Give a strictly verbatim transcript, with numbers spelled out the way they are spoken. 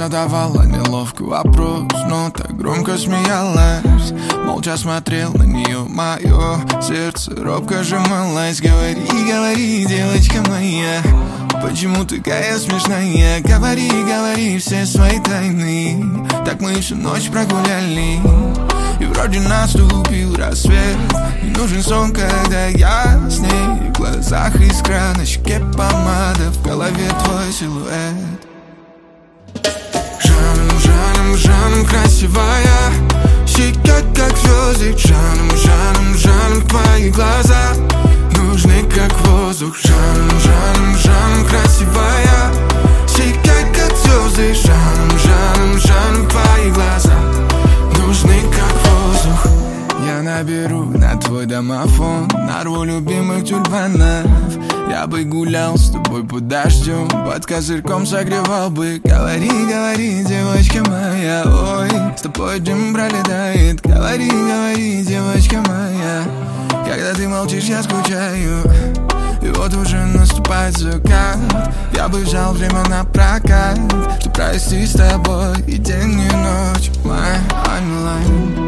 задавала неловкий вопрос, но так громко смеялась. Молча смотрел на нее, мое сердце робко сжималось. Говори, говори, девочка моя, почему такая смешная? Говори, говори все свои тайны. Так мы всю ночь прогуляли, и вроде наступил рассвет. Не нужен сон, когда я с ней. В глазах искра, на щеке помада, в голове твой силуэт. Жаном, жаном, жаном красивая, сияет как звезды. Жаном, жаном, жаном твои глаза нужны как воздух. Жаном, жаном, жаном красивая, сияет как звезды. Жаном, жаном, жаном твои глаза нужны как воздух. Я наберу на твой домофон, нарву любимых тюльпанов. Я бы гулял с тобой под дождем, под козырьком согревал бы. Говори, говори, девочка моя, ой, с тобой дым пролетает. Говори, говори, девочка моя, когда ты молчишь, я скучаю. И вот уже наступает закат, я бы взял время на прокат, чтоб провести с тобой и день, и ночь. My, I'm alive.